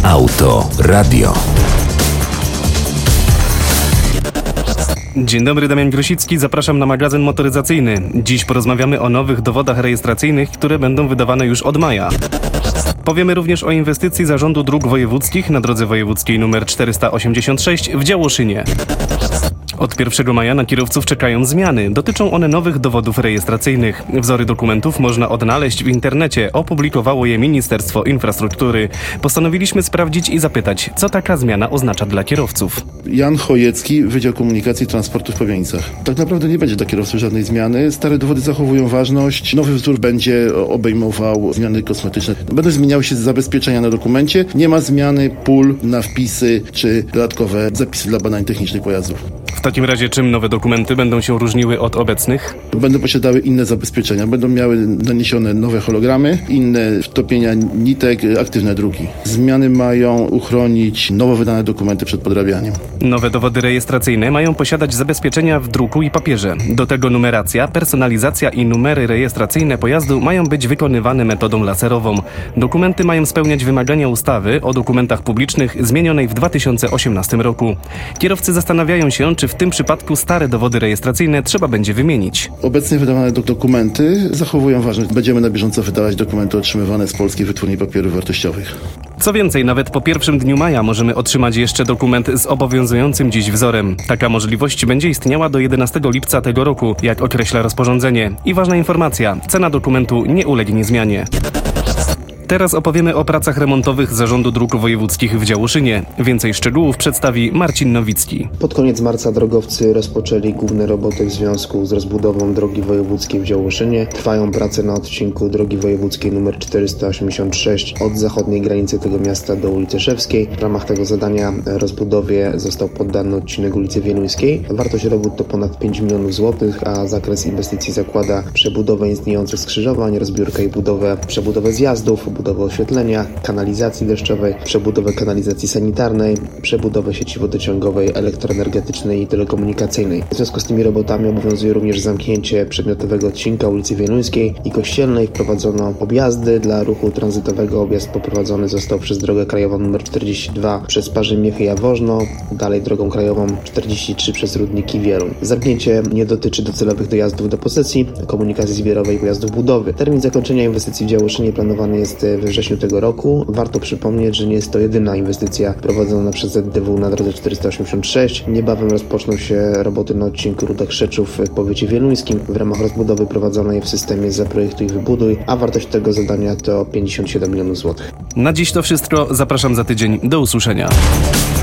Autoradio. Dzień dobry, Damian Grosicki, zapraszam na magazyn motoryzacyjny. Dziś porozmawiamy o nowych dowodach rejestracyjnych, które będą wydawane już od maja. Powiemy również o inwestycji Zarządu Dróg Wojewódzkich na drodze wojewódzkiej nr 486 w Działoszynie. Od 1 maja na kierowców czekają zmiany. Dotyczą one nowych dowodów rejestracyjnych. Wzory dokumentów można odnaleźć w internecie. Opublikowało je Ministerstwo Infrastruktury. Postanowiliśmy sprawdzić i zapytać, co taka zmiana oznacza dla kierowców. Jan Chojecki, Wydział Komunikacji i Transportu w Powienicach. Tak naprawdę nie będzie dla kierowców żadnej zmiany. Stare dowody zachowują ważność. Nowy wzór będzie obejmował zmiany kosmetyczne. Będą zmieniały się zabezpieczenia na dokumencie. Nie ma zmiany pól na wpisy czy dodatkowe zapisy dla badań technicznych pojazdów. W takim razie czym nowe dokumenty będą się różniły od obecnych? Będą posiadały inne zabezpieczenia. Będą miały naniesione nowe hologramy, inne wtopienia nitek, aktywne druki. Zmiany mają uchronić nowo wydane dokumenty przed podrabianiem. Nowe dowody rejestracyjne mają posiadać zabezpieczenia w druku i papierze. Do tego numeracja, personalizacja i numery rejestracyjne pojazdu mają być wykonywane metodą laserową. Dokumenty mają spełniać wymagania ustawy o dokumentach publicznych zmienionej w 2018 roku. Kierowcy zastanawiają się, czy w tym przypadku stare dowody rejestracyjne trzeba będzie wymienić. Obecnie wydawane dokumenty zachowują ważność. Będziemy na bieżąco wydawać dokumenty otrzymywane z Polskiej Wytwórni Papierów Wartościowych. Co więcej, nawet po 1 dniu maja możemy otrzymać jeszcze dokument z obowiązującym dziś wzorem. Taka możliwość będzie istniała do 11 lipca tego roku, jak określa rozporządzenie. I ważna informacja, cena dokumentu nie ulegnie zmianie. Teraz opowiemy o pracach remontowych Zarządu Dróg Wojewódzkich w Działoszynie. Więcej szczegółów przedstawi Marcin Nowicki. Pod koniec marca drogowcy rozpoczęli główne roboty w związku z rozbudową drogi wojewódzkiej w Działoszynie. Trwają prace na odcinku drogi wojewódzkiej nr 486 od zachodniej granicy tego miasta do ulicy Szewskiej. W ramach tego zadania rozbudowie został poddany odcinek ulicy Wieluńskiej. Wartość robót to ponad 5 milionów złotych, a zakres inwestycji zakłada przebudowę istniejących skrzyżowań, rozbiórkę i przebudowę zjazdów, przebudowę oświetlenia, kanalizacji deszczowej, przebudowę kanalizacji sanitarnej, przebudowę sieci wodociągowej, elektroenergetycznej i telekomunikacyjnej. W związku z tymi robotami obowiązuje również zamknięcie przedmiotowego odcinka ulicy Wieluńskiej i Kościelnej. Wprowadzono objazdy dla ruchu tranzytowego. Objazd poprowadzony został przez drogę krajową nr 42 przez Parzymiechy i Jaworzno, dalej drogą krajową 43 przez Rudniki i Wieluń. Zamknięcie nie dotyczy docelowych dojazdów do posesji, komunikacji zbiorowej i pojazdów budowy. Termin zakończenia inwestycji w Działoszynie planowany jest we wrześniu tego roku. Warto przypomnieć, że nie jest to jedyna inwestycja prowadzona przez ZDW na drodze 486. Niebawem rozpoczną się roboty na odcinku Ruda-Krzeczów w powiecie wieluńskim. W ramach rozbudowy prowadzonej w systemie Zaprojektuj i Wybuduj, a wartość tego zadania to 57 milionów złotych. Na dziś to wszystko. Zapraszam za tydzień. Do usłyszenia.